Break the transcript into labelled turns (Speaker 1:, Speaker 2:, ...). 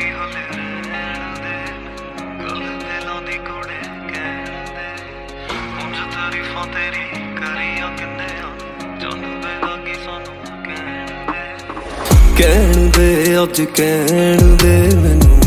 Speaker 1: ਲਾਗੀ ਹੁਲੇ ਰਹਿਣ ਦੇ ਗੱਲ ਦਿਲਾਂ ਦੀ ਕੋੜੇ ਕਹਿਣ ਦੇ ਉਂਝ ਤਾਰੀਫਾਂ ਤੇਰੀ ਕਰੀਆਂ ਕਿੰਨੇ ਆ ਜਾਂਦੇ ਲਾਗੀ ਸਾਨੂੰ ਕਹਿਣ ਦੇ ਅੱਜ ਕਹਿਣ ਦੇ ਮੈਨੂੰ